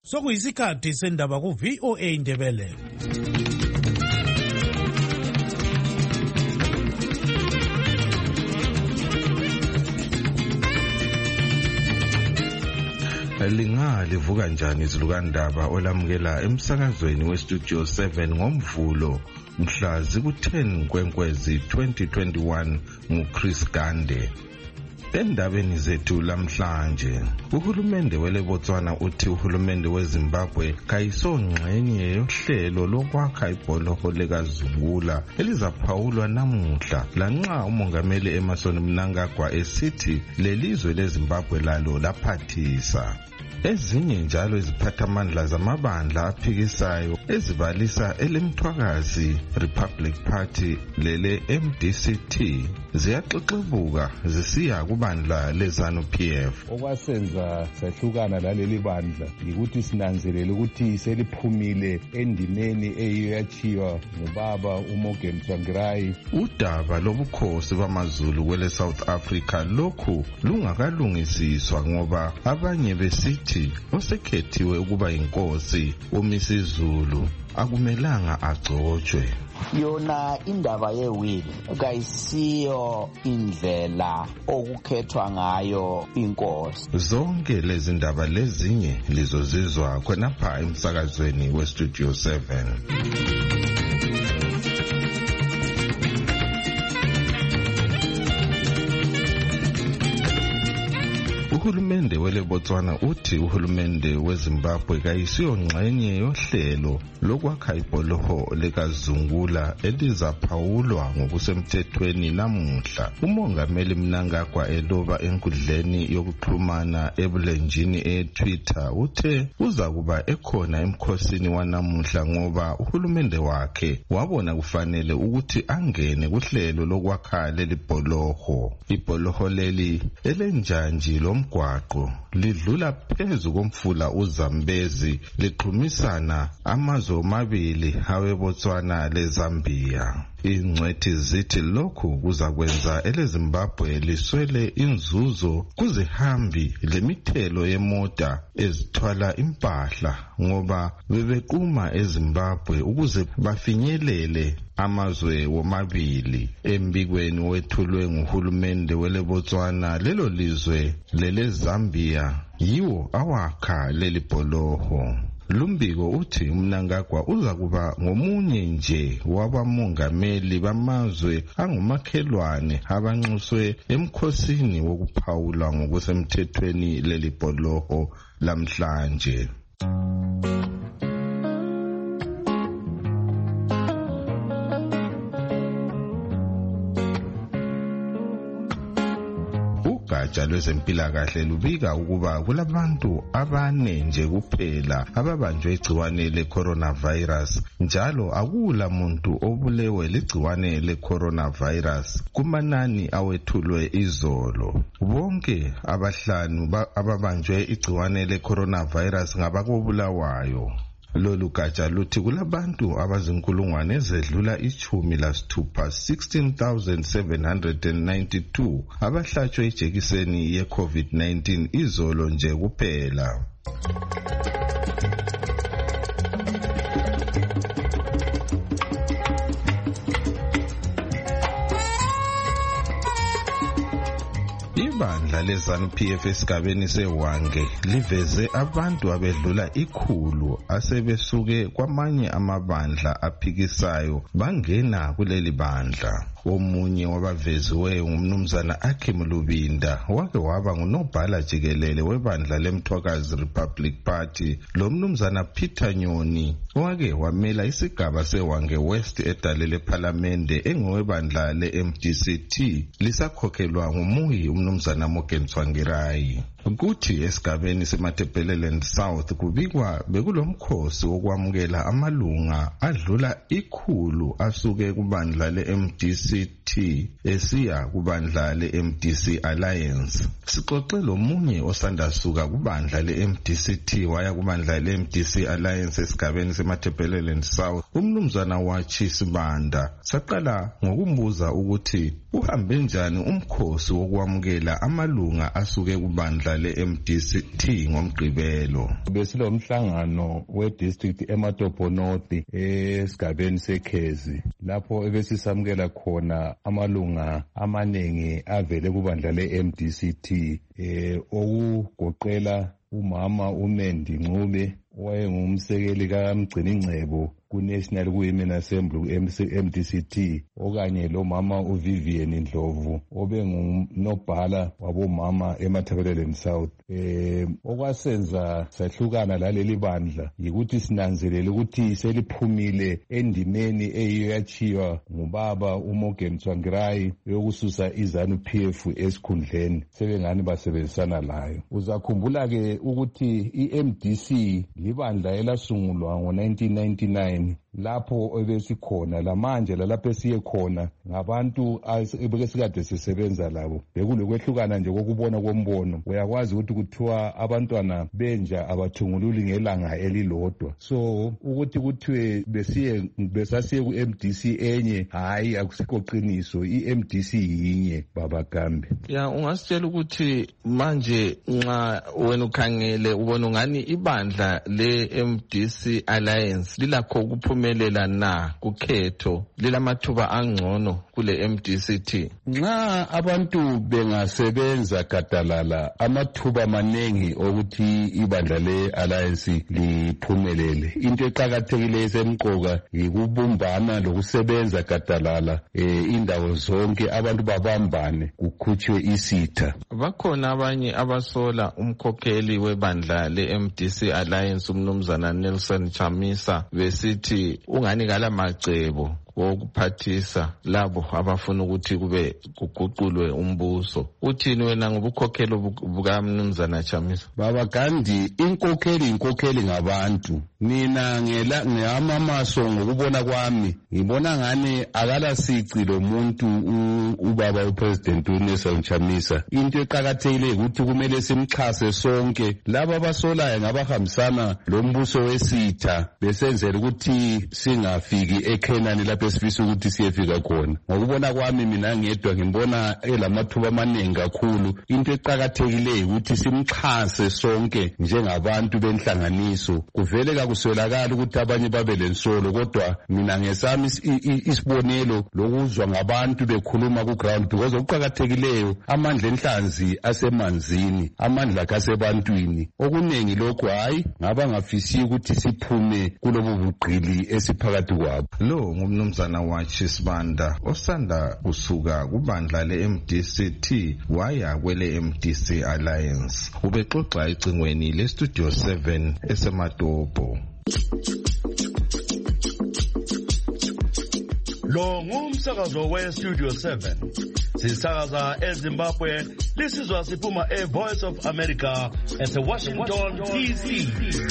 Sokuyisikhathi sendaba ku VOA Indebele. Lingalivuka njani izilukandaba olamukela emsakazweni weStudio 7 ngoMvulo mhla ziku-10 Nkwenkwezi 2021 nguChris Gande. Endabeni zethu lamhlanje, uhulumende weLebotswana uthi uhulumende weZimbabwe kayisongxenye yohlelo lokwakha ibholoho likaZungula elizaphawulwa namuhla, lanxa umongameli Emmerson Mnangagwa esithi lelizwe leZimbabwe lalo laphathisa. Ezinye njalo iziphathamandla zamabandla aphikisayo ezibalisa elemthwakazi Republic Party lele MDCT ziyaxexebuka zisiya kubandla leZANU-PF. Okwasenza sahlukana laleli bandla ukuthi sinanzelele ukuthi seliphumile endimeni eyachiwa ngubaba uMorgan Tsvangirai. Udaba lobukhosi bamaZulu kwele South Africa lokhu lungakalungisiswa ngoba abanye besithi osekhethiwe ukuba inkosi uMisizulu akumelanga agcotshwe. Yona indaba yewili kayisiyo indlela okukhethwa ngayo inkosi. Zonke lezi ndaba lezinye lizozizwa khonapha emsakazweni weStudio 7. Uhulumende weLebotswana uthi uhulumende weZimbabwe kayisiyo ngxenye yohlelo lokwakha ibholoho likaZungula elizaphawulwa ngokusemthethweni namuhla. Umongameli Mnangagwa eloba enkundleni yokuxhumana ebulenjini eTwitter uthe uza kuba ekhona emkhosini wanamuhla ngoba uhulumende wakhe wabona kufanele ukuthi angene kuhlelo lokwakha leli bholoho. Ibholoho leli elenjanji lomgwaqo lidlula phezu komfula uZambezi lixhumisana amazwe omabili aweBotswana leZambia. Ingcwethi zithi lokhu kuzakwenza eleZimbabwe liswele inzuzo kuzihambi lemithelo yemota ezithwala impahla ngoba bebequma eZimbabwe ukuze bafinyelele amazwe womabili. Embikweni wethulwe nguhulumende weLebotswana lelo lizwe leleZambia yiwo awakha leli bholoho. Lumbiko uthi Mnangagwa uza kuba ngomunye nje wabamongameli bamazwe angumakhelwane abanxuswe emkhosini wokuphawula ngokusemthethweni leli bholoho lamhlanje. Ugatsha lwezempilakahle lubika ukuba kulabantu abane nje kuphela ababanjwe igciwane le-coronavirus, njalo akula muntu obulewe ligciwane le-coronavirus kumanani awethulwe izolo. Bonke abahlanu ababanjwe igciwane le-coronavirus ngabakobulawayo. Lolu gatsha luthi kulabantu abazinkulungwane ezedlula 16,792 abahlatshwe ijekiseni ye-COVID-19 izolo nje kuphela. Ibandla leZANU-PF esigabeni seHwange liveze abantu abedlula 100 asebesuke kwamanye amabandla aphikisayo bangena kuleli bandla. Omunye wabaveziweyo ngumnumzana Akim Lubinda wake waba ngunobhala jikelele webandla lemthwakazi Republic Party. Lo mnumzana Peter Nyoni wake wamela isigaba seHwange West edalele parliamente engowebandla le-MDCT lisakhokhelwa ngumuyi umnumzana Morgan Tsvangirai. Kuthi esigabeni seMatabeleland South kubikwa bekulomkhosi wokwamukela amalunga adlula 100 asuke kubandla le-MDCT esiya kubandla le-MDC Alliance. Sixoxe lomunye osanda suka kubandla le-MDCT waya kubandla le-MDC Alliance esigabeni seMatabeleland South, umnumzana waChisibanda. Saqala ngokumbuza ukuthi uhambe njani umkhosi wokwamukela amalunga asuke kubandla kubandla le-MDC ngoMgqibelo. Besilomhlangano we-district eMatopo North esigabeni seKhezi lapho ebesisamukela khona amalunga amanengi avele kubandla le-MDCT okugoqela umama uMendi Ncube owayengumsekeli kaMgciningcebo ku-National Women Assembly MDCT okanye lo mama uVivian Ndlovu obengunobhala wabomama eMatabeleland South. Okwasenza sahlukana laleli bandla yikuthi sinanzelele ukuthi seliphumile endimeni eyiyachiwa ngubaba uMorgan Tsvangirai yokususa iZANU-PF esikhundleni sebengani basebenzisana layo. Uzakhumbula-ke ukuthi i-MDC libandla elasungulwa ngo-1999 lapho ebesikhona lamanje lalapho esiye khona ngabantu ebekesikade sisebenza labo. Bekulokwehlukana nje kokubona kombono. Uyakwazi ukuthi kuthiwa abantwana benja abathungululi ngelanga elilodwa. So ukuthi kuthiwe besasiye ku-MDC enye hayi akusikho qiniso. I-MDC yinye baba Gambe. Ya ungasitshela ukuthi manje nxa wena ukhangele ubona ngani ibandla le-MDC Alliance lilakho ukuphumelela na kukhetho lilamathuba angcono kule MDCT? Nxa abantu bengasebenza gadalala amathuba manengi okuthi ibandla le-Alliance liphumelele. Into eqakathekile esemqoka yikubumbana lokusebenza gadalala indawo zonke abantu babambane kukhutshwe isitha. Bakhona abanye abasola umkhokheli webandla le-MDC Alliance umnumzana Nelson Chamisa besithi ungani kala macebo wokuphathisa labo abafuna ukuthi kube kuguqulwe umbuso. Uthini wena ngobukhokheli bukaMnumzana Chamisa? Baba Gandhi, inkokheli ngabantu. Mina ngiyamamaso ngokubona kwami ngibona ngani akala sici lo muntu ubaba uPresident uNelson Chamisa. Into eqakathekile ukuthi kumele simxhase sonke laba abasolayo ngabahambisana lo mbuso wesitha besenzela ukuthi singafiki ekhenani lapho esifisa ukuthi siyefika khona. Ngokubona kwami mina ngedwa ngibona elamathuba amaningi kakhulu. Into eqakathekileyo ukuthi simxhase sonke njengabantu benhlanganiso. Kuvele kuswelakala ukuthi abanye babe lensolo kodwa mina ngesami isibonelo lokuzwa ngabantu bekhuluma ku ground because okuqakathekileyo amandla enhlanzi asemanzini, amandla kasebantwini. Okunengi lokho hayi ngaba ngafisi ukuthi siphume kulobo bugqili esiphakathi kwabo. Lo ngumnumzana waChisibanda osanda kusuka kubandla le-MDCT waya kwele MDC Alliance. Ubexoxa ecingweni le-Studio 7 eseMatopo. Lo ngumsakazo we-Studio 7. Sisakaza eZimbabwe, lisizwa siphuma e-Voice of America ese-Washington DC.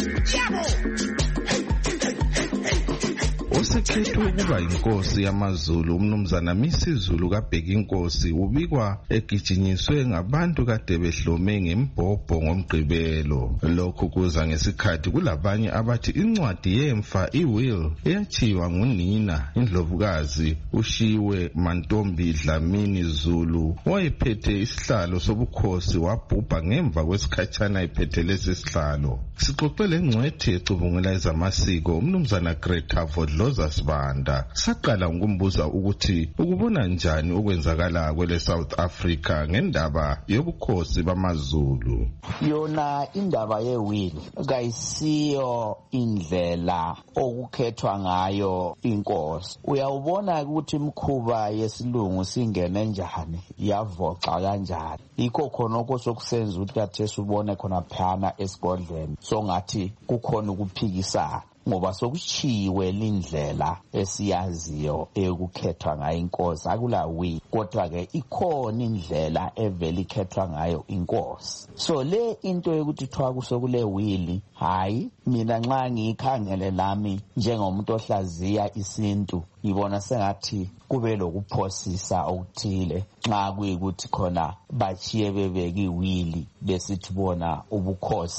Osekhethwe ukuba inkosi yamaZulu umnumzana Misizulu kaBheki Inkosi ubikwa egijinyiswe ngabantu kade behlome ngembhobho ngoMgqibelo. Lokho kuza ngesikhathi kulabanye abathi incwadi yemfa iwill eyachiwa ngunina indlovukazi uShiwe Mantombi Dlamini Zulu wayephethe isihlalo sobukhosi wabhubha ngemva kwesikhatshana ephethe lesi sihlalo. Sixoxele ngcwethi ecubungula ezamasiko umnumzana Greta Vodloza Sibanda. Saqala ngokumbuza ukuthi ukubona njani okwenzakala kwele South Africa ngendaba yobukhosi bamaZulu. Yona indaba yewill kayisiyo indlela okukhethwa ngayo inkosi. Uyawubona ukuthi imkhuba yesilungu singene njani yavoxa kanjani. Yikho khona okusokusenza ukuthi kathesi ubone khona phana esigodlweni so ngathi kukhona ukuphikisana ngoba sokuchiwe lindlela esiyaziyo ekukhethwa ngayo inkosi akula wi kodwa ke ikhona indlela evela ikhethwa ngayo inkosi. So le into yokuthi thwa kusokule wili hayi mina nxa ngikhangele lami njengomuntu ohlaziya isintu ngibona sengathi kube lokuphosisa okuthile nxa kuyikuthi khona bachiye bebeka iwili besithi bona ubukhosi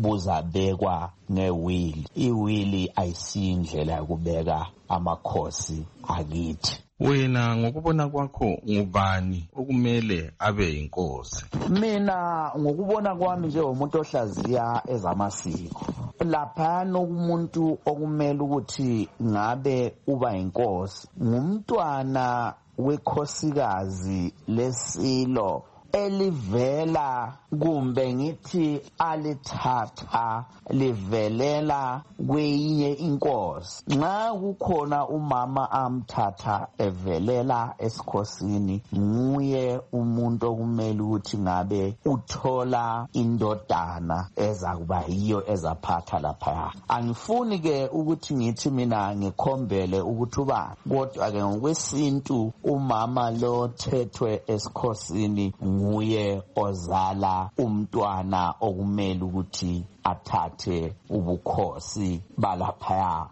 buzabekwa ngewili. Iwili ayisindlela yokubeka amakhosi akithi. Wena ngokubona kwakho ngubani okumele abe inkosi? Mina ngokubona kwami njengomuntu ohlaziya ezamasiko, laphana umuntu okumele ukuthi ngabe uba inkosi ngumntwana wekhosikazi lesilo elivela kumbe ngithi alithatha livelela kwenye inkosi. Nxa kukhona umama amthatha evelela esikhosini, nguye umuntu okumele ukuthi ngabe uthola indodana ezakuba yiyo ezaphatha lapha. Angifuni ke ukuthi ngithi mina ngikhombele ukuthi ubani, kodwa ke ngokwesintu umama lo thethwe esikhosini nguye ozala umntwana okumele ukuthi athathe ubukhosi balaphaya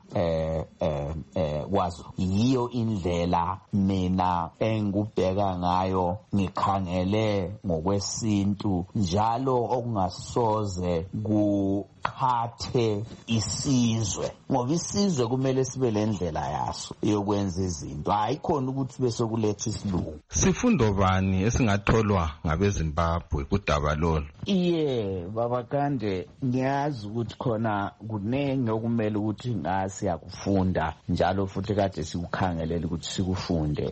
kwazo. Yiyo indlela mina engubheka ngayo, ngikhangele ngokwesintu njalo okungasoze kuqhathe isizwe, ngoba isizwe kumele sibe lendlela yaso yokwenza izinto, hayikhona ukuthi bese kuletha isilungu. Sifundo bani esingatholwa ngabeZimbabwe kudaba lolu? Baba Kande, ngiyazi ukuthi khona kunenge okumele ukuthi ngasiyakufunda njalo futhi kade sikukhangelela ukuthi sikufunde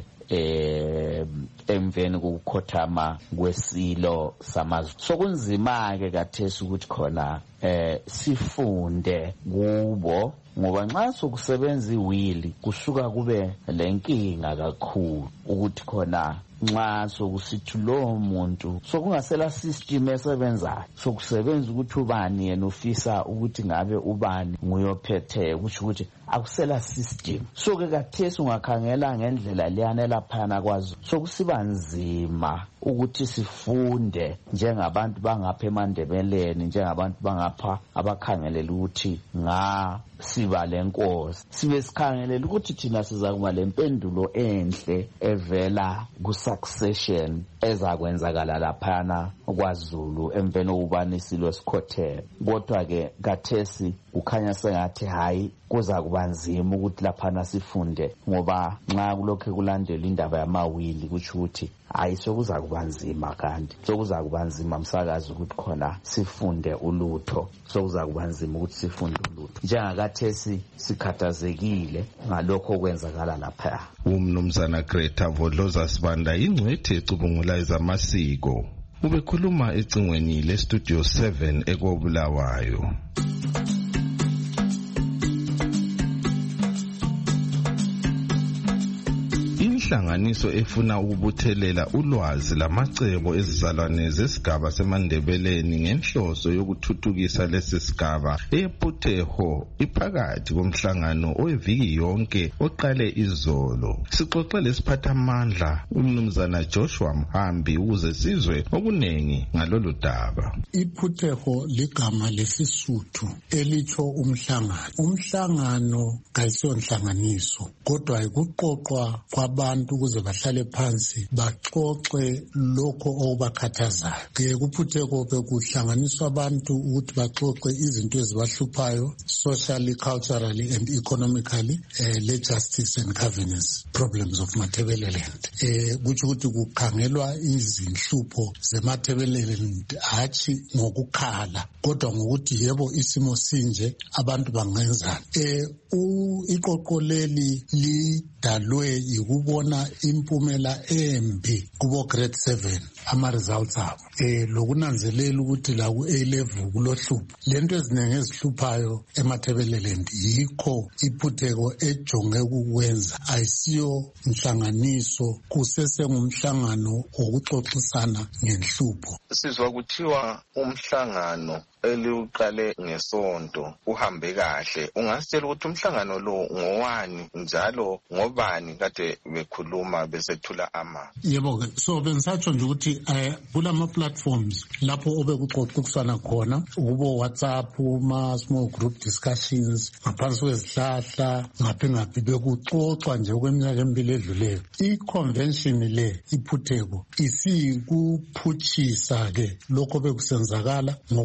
emveni kokukhothama kwesilo samazwe. Sokunzima ke kathesi ukuthi khona sifunde kubo, ngoba nxa sokusebenza iwili kusuka kube lenkinga kakhulu ukuthi khona nxa sokusithi lo muntu sokungasela system esebenzayo, sokusebenza ukuthi ubani yena ufisa ukuthi ngabe ubani nguyophethe, ukuthi akusela system. So-ke kathesi ungakhangela ngendlela liyana laphana kwazo sokusiba nzima ukuthi sifunde njengabantu bangapha eMandebeleni, njengabantu bangapha abakhangelela ukuthi siba lenkosi, sibe sikhangelela ukuthi thina siza kuba lempendulo enhle evela ku-succession ezakwenzakala laphana kwaZulu emveni kokubana isilo sikhothele. Kodwa-ke kathesi kukhanya sengathi hayi kuza kuba nzima ukuthi laphana sifunde, ngoba nxa kulokhu kulandela indaba yamawili kutsho ukuthi hayi sokuza kuba nzima, kanti sokuza kuba nzima msakazi ukuthi khona sifunde ulutho, sokuza kuba nzima ukuthi sifunde ulutho njengakathesi sikhathazekile ngalokho okwenzakala lapha. Umnumzana Greta Vodloza Sibanda ingcwethi ecubungula ezamasiko ubekhuluma ecingweni leStudio 7 eKobulawayo. Inhlanganiso efuna ukubuthelela ulwazi lamacebo ezizalwane zesigaba seMandebeleni ngenhloso yokuthuthukisa lesi sigaba ePuteho iphakathi komhlangano oweviki yonke oqale izolo. Sixoxe lesiphathamandla umnumzana Joshua Mhambi ukuze sizwe okunengi ngalolu daba. iPuteho ligama lesisuthu elitsho umhlangano. Umhlangano kayisiyo nhlanganiso, kodwa ikuqoqwa kwabantu ukuze bahlale phansi baxoxe lokho okubakhathazayo. KuPuteho bekuhlanganiswa abantu ukuthi baxoxe izinto ezibahluphayo socially, culturally and economically, le-justice and governance problems of Matabeleland. Kutsho ukuthi kukhangelwa izinhlupho zeMatabeleland hatshi ngokukhala kodwa ngokuthi yebo isimo sinje abantu bangenzani. Iqoqo leli lidalwe yikubona impumela embi kubo grade 7 ama-results abo, lokunanzelela ukuthi la ku-A level kulohlupho. Lento eziningi ezihluphayo eMatabeleland yikho iPuteho ejonge ukukwenza, ayisiyo nhlanganiso, kusesengumhlangano wokuxoxisana ngenhlupho. Sizwa kuthiwa umhlangano eliuqale ngesonto uhambe kahle. Ungasitshela ukuthi umhlangano lo ngowani njalo ngobani kade bekhuluma besethula ama? Yebo, so bengisatsho nje ukuthi kulama platforms lapho obekuxoxisana khona kubo WhatsApp, small group discussions, ngaphansi kwezihlahla, ngaphi bekuxoxwa nje okweminyaka emibili edluleyo. I-convention le iPuteho isikuphutshisa ke lokho bekusenzakala ngokuthi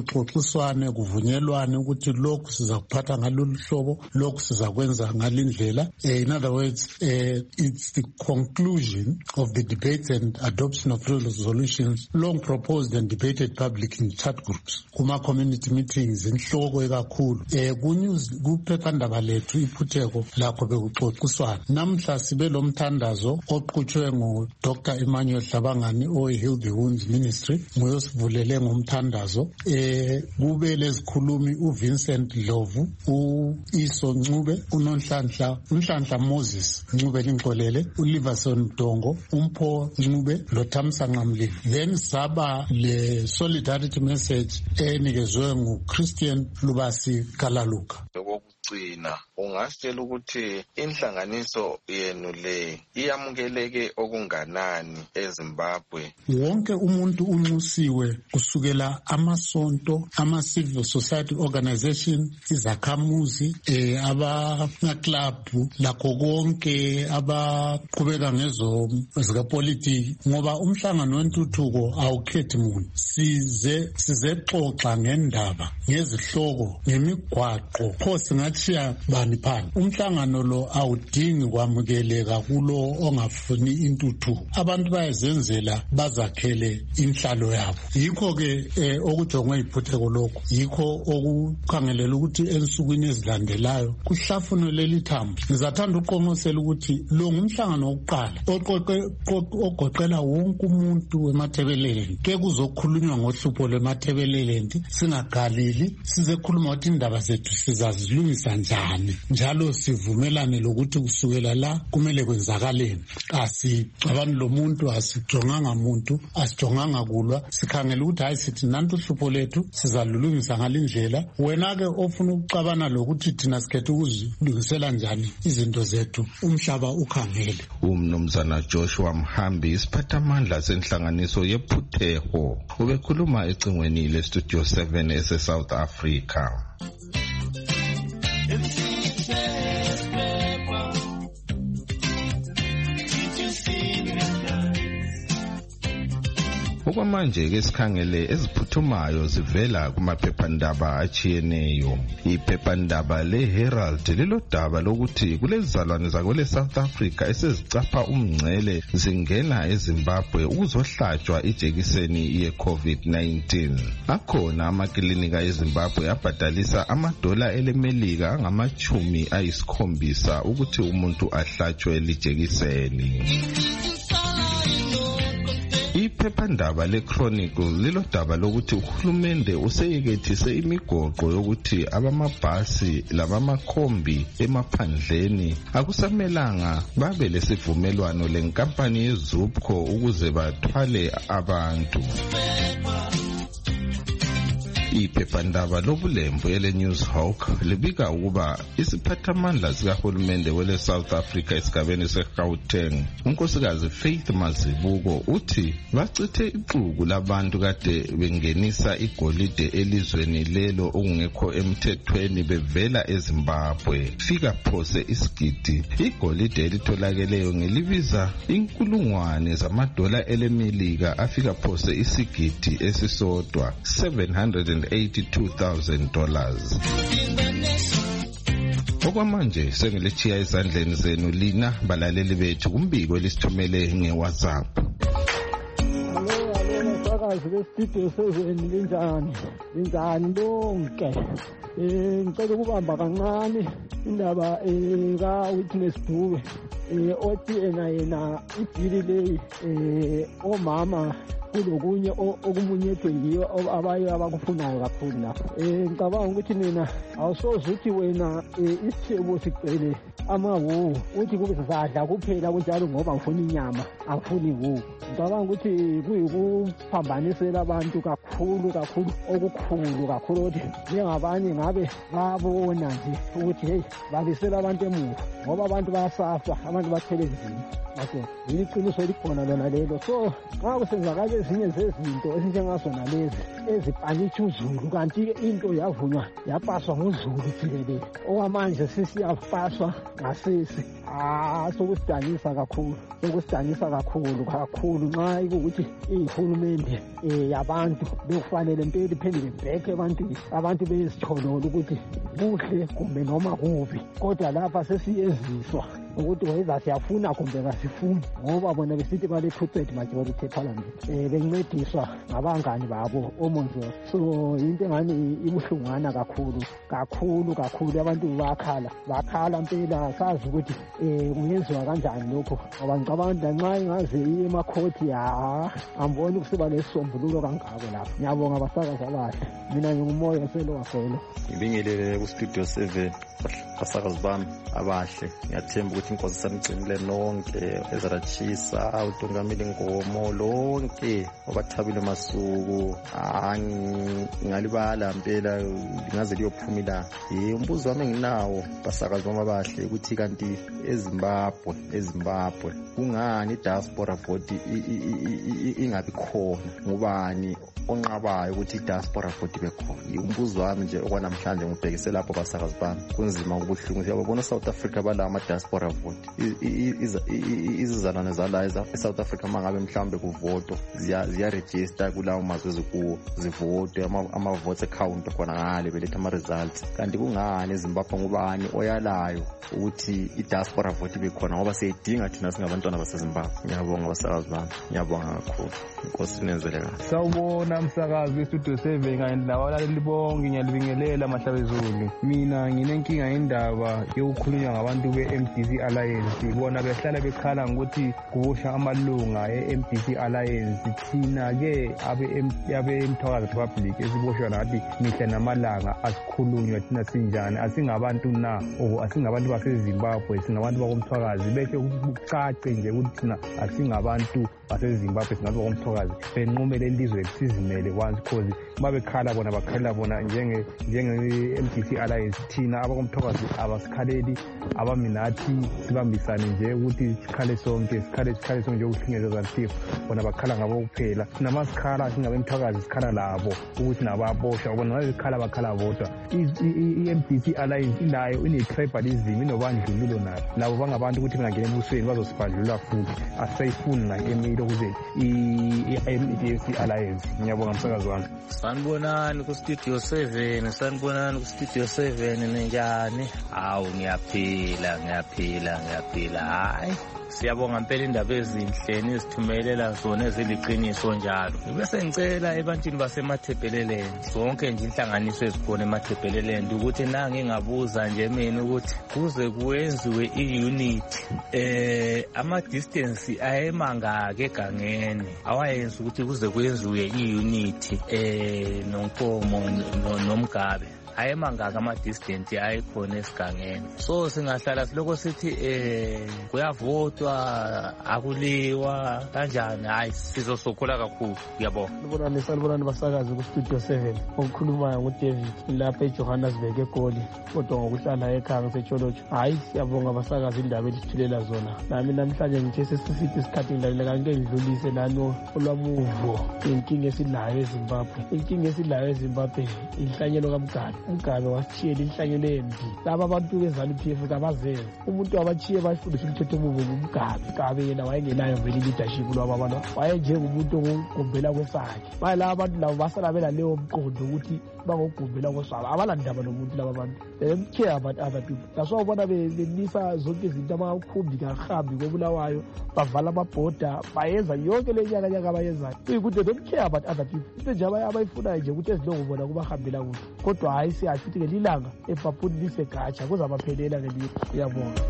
kuxoxiswane kuvunyelwane ukuthi lokhu siza kuphatha ngalolu hlobo, lokhu siza kwenza ngalindlela. In other words, it's the conclusion of the debates and adoption of resolutions long proposed and debated public in chat groups, kuma community meetings, inhloko ekakhulu. Kuphephandaba lethu Iphuteko lakho bekuxoxiswana. Namhla sibe lo mthandazo oqhutshwe Dr. Emmanuel Hlabangani oyi-Heal the Wounds Ministry, nguyosivulele ngomthandazo. Kube lezikhulumi uVincent Dlovu, uIso Ncube, uNhlanhla Moses Ncube Linkolele, uLiverson Mdongo, uMpho Ncube loThamsa Nqamlili. Then saba le solidarity message enikezwe nguChristian Lubasi Kalaluka. Gcina ungasitshela ukuthi inhlanganiso yenu le iyamukeleke okunganani eZimbabwe? Wonke umuntu unxusiwe kusukela amasonto, ama-civil society organization, izakhamuzi, abaclub, lakho konke abaqhubeka ngezo zikapolitiki, ngoba umhlangano wentuthuko awukhethi muntu. Size xoxa ngendaba, ngezihloko, ngemigwaqo, pho singatshiya bani phansi. Umhlangano lo awudingi kwamukeleka kulo ongafuni intuthuko. Abantu bayazenzela bazakhele inhlalo yabo. Yikho-ke okujongwe Iphuteko lokho, yikho okukhangelela ukuthi ensukwini ezilandelayo kuhlafunwe leli thambo. Ngizathanda uqomosela ukuthi lo ngumhlangano wokuqala ogoqela wonke umuntu emathebeleleni. Ke kuzokhulunywa ngohlupho lwemathebeleleni, singagalili, sizekhuluma ukuthi indaba zethu sizazilungisa njani, njalo sivumelane lokuthi kusukela la kumele kwenzakaleni. Abantu lo muntu asijonganga muntu, asijonganga kulwa, sikhangela ukuthi hayi sithi nantu uhlupho lethu sizalulungisa ngalindlela. Wena-ke ofuna ukucabana lokuthi thina sikhethe ukuzilungisela njani izinto zethu, umhlaba ukhangele. Umnumzana Joshua Mhambi, isiphathamandla senhlanganiso yePhuteko, ubekhuluma ecingweni leStudio 7 ese-South Africa. Okwamanje ke sikhangele eziphuthumayo zivela kumaphephandaba achiyeneyo. Iphephandaba leHerald lilodaba lokuthi kulezizalwane zakwele South Africa esezicapha umngcele zingena eZimbabwe ukuzohlatshwa ijekiseni ye-COVID-19. Akhona amaklinika eZimbabwe abhadalisa $7 elemelika angama-70 ukuthi umuntu ahlatshwe lijekiseni. Iphephandaba leChronicle lilodaba lokuthi uhulumende useyekethise imigoqo yokuthi abamabhasi labamakhombi emaphandleni akusamelanga babe lesivumelwano lenkampani yeZupco ukuze bathwale abantu. Iphephandaba lobulembu eleNewshawk libika ukuba isiphathamandla sikahulumende wele South Africa esigabeni seGauteng, unkosikazi Faith Mazibuko, uthi bachithe ixuku labantu kade bengenisa igolide elizweni lelo okungekho emthethweni bevela eZimbabwe. Fika phose isigidi igolide elitholakeleyo ngelibiza $1,000 elemelika afika phose isigidi esisodwa $782,000. Okwamanje sengiletshiya ezandleni zenu lina balaleli bethu kumbiko elisithumele ngeWhatsApp. Studio 7 linjani lonke. Ngicela ukubamba kancane indaba ka-Witness Dube othi yena idili leyi omama kulokunye okumunyethwe ngiyo abaye abakufunayo kakhulu lapho. Ngicabanga ukuthi mina awusoze uthi wena isithebo sigcwele amawu uthi kube sizadla kuphela kunjalo ngoba ngifuna inyama angifuni iwu. Ngicabanga ukuthi kuyikuphambanisela abantu kakhulu okukhulu kakhulu ukuthi njengabanye ngabe babona nje ukuthi hey babisela abantu emuva ngoba abantu bayasafa, abantu bathele nzima. Yini iqiniso likhona lona lelo. So nxa kusenzakale ezinye zezinto ezinjengasona lezi ezipanitsha uZulu, kanti-ke into yavunywa yapaswa nguZulu jikelele. Okwamanje sesiyapaswa ngasisi. Sokusidanisa kakhulu nxa ikukuthi ihulumende yabantu bekufanele impela iphendule back ebantwini, abantu bezitholole ukuthi kuhle kumbe noma kubi, kodwa lapha sesiyeziswa ukuthi whether siyafuna kumbe kasifuni, ngoba bona besithi bale 2/3 majority eparliament bencediswa ngabangani babo omonjwa. So into engani ibuhlungana kakhulu. Abantu bakhala mpela, sazi ukuthi kungenziwa kanjani lokho, ngoba ngicabanga nxa ingaze iye emakhoti amboni ukusiba lesisombululo kangako lapho. Ngiyabonga abasakazi abahle, mina ngingumoya selowafelo. Ngibingelele kustudio 7 basakazi bami abahle. Ngiyathemba ukuthi inkosi samgcinile nonke, ezaratshisa uTongamile Ngomo lonke obathabile masuku. Ngalibala mpela ngaze liyophumila. Umbuzo wami enginawo basakazi bami abahle ukuthi kanti eZimbabwe kungani diaspora vote ingabi khona, ngubani onqabayo ukuthi idiaspora vote ibe khona? Umbuzo wami nje okwanamhlanje ngibhekise lapho basakazi bami, kunzima ukubuhlungu. Siyabona South Africa bala ama-diaspora vote, izizalwane zala eSouth Africa mangabe mhlawumbe kuvoto ziyaregister kulawo mazwe ezikuwo, zivote ama-votes account khona ngale beletha ama-results. Kanti kungani eZimbabwe ngubani oyalayo ukuthi idiaspora vote ibe khona, ngoba siyidinga thina singabantwana baseZimbabwe. Ngiyabonga basakazi bami, ngiyabonga kakhulu. Inkosi inenzele kahle. Sawubona msakazi westudio 7 kanye nabalaleli bonke, ngiyalibingelela Mahlabezulu. Mina nginenkinga yendaba yokukhulunywa ngabantu be-MDC Alliance. Bona behlala bekhala ngokuthi kubosha amalunga e-MDC Alliance. Thina-ke abe-Mthwakazi Republic esiboshwa nathi mihla namalanga asikhulunywa thina sinjani, asingabantu na, asingabantu baseZimbabwe, singabantu bakoMthwakazi. Bese kucace nje ukuthi thina asingabantu baseZimbabwe, singabantu bakoMthwakazi. Benqumele ilizwe sizimele once, cause babekhala bona bakhalela bona njenge-MDC Alliance. Thina abakoMthwakazi abasikhaleli abaminathi, sibambisane nje ukuthi sikhale sonke nje ukuhlingelwa zantifu. Bona bakhala ngabo kuphela, thina masikhala singabeMthwakazi sikhala labo ukuthi nababosha, bona ngasikhala bakhala bodwa. I-MDC Alliance inayo ine-tribalism, inobandlululo nayo. Labo bangabantu ukuthi bengangena ebusweni bazosibandlulula futhi. Asayifuni na-emile ukuze i-MDC Alliance. Ngiyabonga msakazi wami. Sanibonani kustudio 7 ninjani? Hawu ngiyaphila. Hayi siyabonga mpela indaba ezinhleni ezithumelela zona eziliqiniso njalo. Bese ngicela ebantwini basemathebheleleni, zonke nje inhlanganiso ezikhona emathebheleleni, ukuthi nangingabuza nje mina ukuthi kuze kuwenziwe i-unity, ama-distance ayemangaka egangeni awayenza ukuthi kuze kuyenziwe i-unity noNkomo noMgabe. Ayemangaka ama-distance ayikhona esigangeni. So singahlala siloko sithi kuyavotwa akuliwa kanjani, hayi sizosokola kakhulu. Ngiyabonga. Sanibonani basakazi kustudio 7, okukhulumayo nguDavid lapha eJohannesburg eGoli, kodwa ngokuhlala ekhaya ngisetsholotho. Hayi siyabonga basakazi indaba elisithulela zona. Nami namhlanje ngithe sesithi isikhathi ngilalela kanti ngidlulise lano olwamuvo inkinga esilayo eZimbabwe, inhlanyelo kaMgabe. uMgabe wasitshiyela inhlanyelo embi. Laba abantu beZANU-PF kabazenze. Umuntu wabatshiye bafundisa umthetho omubi uMgabe yena wayengelayo vele leadership lwaba abantu. Wayenjengomuntu ongogumbela kwesakhe. Manje laba abantu labo basala belaleyo mqondo ukuthi bangogumbela kwesabo. Abalandaba nomuntu laba abantu. They don't care about other people. That's why ubona benisa zonke izinto amakhumbi kahambi kobulawayo, bavala amabhoda, bayenza yonke le nyaka abayenzayo. Ukuthi they don't care about other people. Into nje abayifunayo nje ukuthi ezilongo bona kubahambela kuhle. Kodwa hayi siyasho ukuthi ngelilanga ebhabhuni lisegatsha kuzabaphelela ngeliyo. Uyabonga.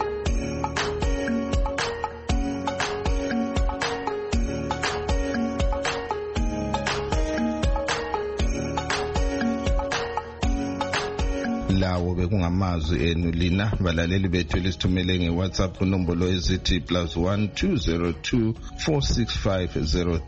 Lawo bekungamazwi enu lina balaleli bethu lisithumele ngeWhatsApp kunombolo ezithi +1 202 465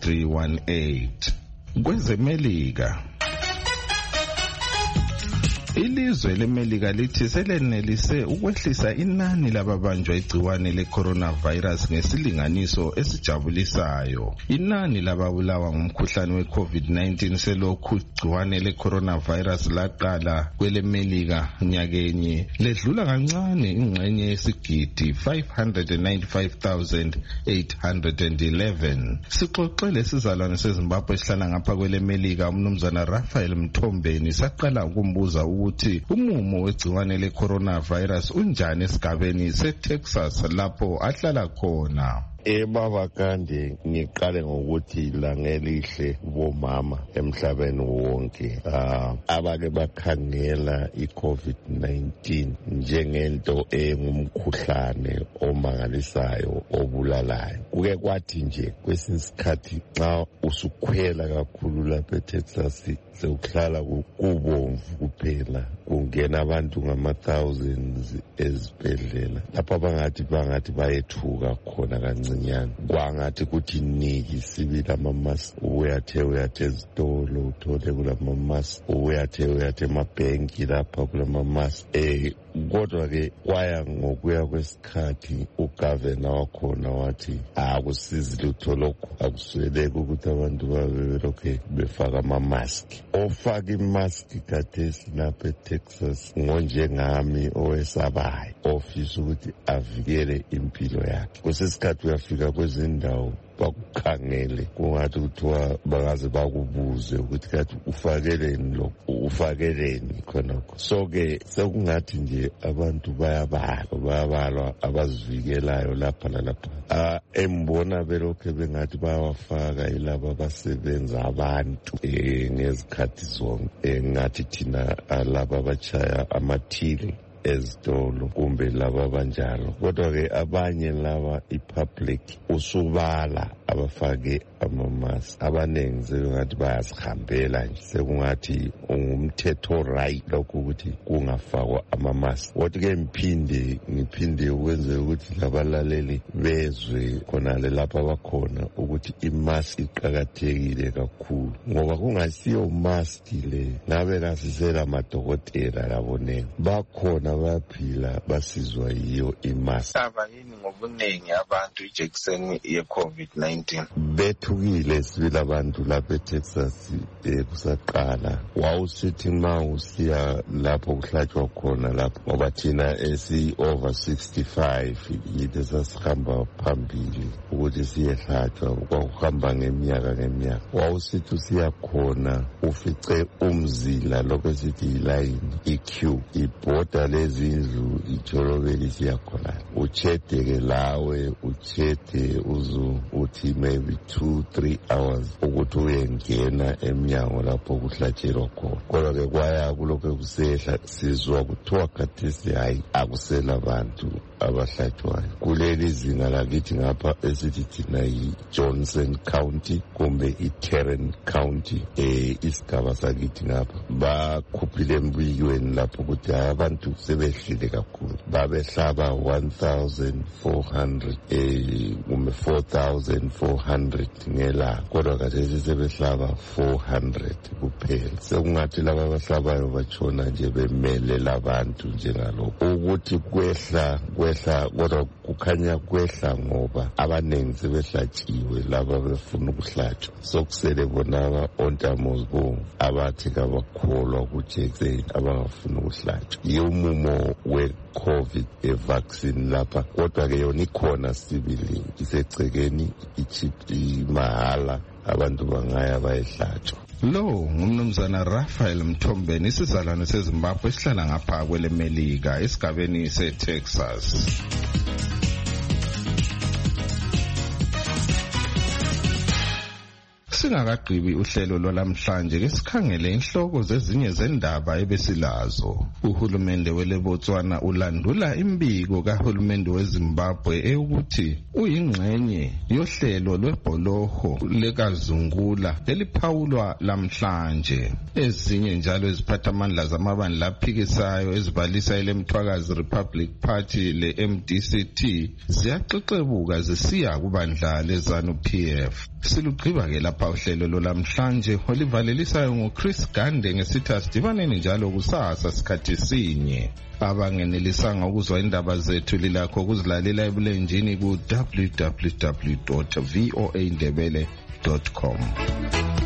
0318. Kwezemelika Ilizwe leMelika lithi selenelise ukwehlisa inani lababanjwa igciwane le-coronavirus ngesilinganiso esijabulisayo. Inani lababulawa ngumkhuhlane we-COVID-19 selokhu igciwane le-coronavirus laqala kweleMelika nyakenye ledlula kancane ingxenye yesigidi 595,811. Sixoxele sizalwane seZimbabwe esihlala ngapha kweleMelika umnumzana Raphael Mthombeni saqala ukumbuza ukuthi umumo wegciwane le-coronavirus unjani esigabeni seTexas lapho ahlala khona. Baba Kandi, ngiqale ngokuthi langelihle bomama emhlabeni wonke abake bakhangela iCovid-19 njengento engumkhuhlane omangalisayo obulalayo. Kuke kwathi nje kwesinye isikhathi xa usukhwela kakhulu lapha eTexas sewuhlala kubomvu kuphela, kungena abantu ngama-thousands ezibhedlela lapho bangathi bayethuka khona kancane. Kwangathi kuthi niki sibili amamask, uyathe ezitolo uthole kulamamask, uyathe emabhenki lapha kulamamask. Kodwa-ke kwaya ngokuya kwesikhathi ugavana wakhona wathi akusizi lutho lokhu, akusweleki ukuthi abantu babelokhu befaka amamaski. Ofaka imaski kathesi lapha eTexas ngonjengami owesabayo ofisa ukuthi avikele impilo yakhe. Kusesikhathi uyafika kwezindawo bakukhangele kungathi kuthiwa bangaze bakubuze ukuthi kathi ufakeleni lo ufakeleni khonokho. So-ke sekungathi nje abantu bayabalwa abazivikelayo lapha nalapha. Embona belokhu bengathi bayawafaka yilaba abasebenza abantu ngezikhathi zonke, ngathi thina laba abachaya amathili ezitolo kumbe laba banjalo. Kodwa-ke abanye laba ipublic usubala abafake amamask, abaningi sekungathi bayazihambela nje, sekungathi ungumthetho right lokhu ukuthi kungafakwa amamask. Kodwa-ke ngiphinde ukwenzela ukuthi labalaleli bezwe khonale lapha abakhona ukuthi imask iqakathekile kakhulu, ngoba kungasiyo mask le ngabe kasisela amadokotela labonene bakhona bayaphila basizwa yiyo imask. Aba yini ngobunengi abantu ijekiseni ye-COVID-19 bethukile sibili abantu lapha eTexas kusaqala. Wawusithi ma usiya lapho kuhlatshwa khona lapho, ngoba thina esi-over 65 yitho sasihamba phambili ukuthi siyehlatshwa, kwakuhamba ngeminyaka. Wawusithi usiya khona ufice umzila lokho esithi yilayini, i-queue, ibhoda lezindlu ijolobeli siyakhona. Uchede-ke lawe uthi maybe 2-3 hours ukuthi uyengena emnyango lapho kuhlatshelwa khona. Kodwa-ke kwaya kulokho kusehla sizwa kuthiwa khathesi hayi akusela abantu abahlatshwayo kuleli zinga lakithi ngapha esithi thina yi-Johnson County kumbe i-Tarrant County. Isigaba sakithi ngapha bakhuphile embikweni lapho ukuthi hayi abantu sebehlile kakhulu, babehlaba 1,400 kumbe 4,400 ngelanga, kodwa kathesi sebehlaba 400 kuphela. Sekungathi laba abahlabayo batshona nje bemelela abantu njengalokho. Ukuthi kwehla kodwa kukhanya kwehla ngoba abaningi sebehlatshiwe laba befuna ukuhlatshwa. Sokusele bonaba ontamozibomvu abathi kabakholwa kujekiseni abangafuna ukuhlatshwa. Umumo we-COVID vaccine lapha, kodwa-ke yona ikhona sibili, isegcekeni, imahala, abantu bangaya bayehlatshwa. Lo ngumnumzana Raphael Mthombeni, isizalwane seZimbabwe esihlala ngapha kweleMelika esigabeni seTexas. Singakagqibi uhlelo lwalamhlanje ke sikhangele inhloko zezinye zendaba ebesilazo. Uhulumende weLebotswana ulandula imbiko kahulumende weZimbabwe ukuthi uyingxenye yohlelo lwebholoho lekazungula eliphawulwa lamhlanje. Ezinye njalo eziphathamandla zamabandla aphikisayo ezibalisa ileMthwakazi Republic Party le-MDCT ziyaxexebuka zisiya kubandla leZANU-PF. Silugqiba ke lapha uhlelo lolamhlanje olivalelisayo nguChris Gande ngesithi asidibaneni njalo kusasa sikhathi sinye. Abangenelisanga ukuzwa indaba zethu lilakho ukuzilalela ebulenjini ku www.voaindebele.com.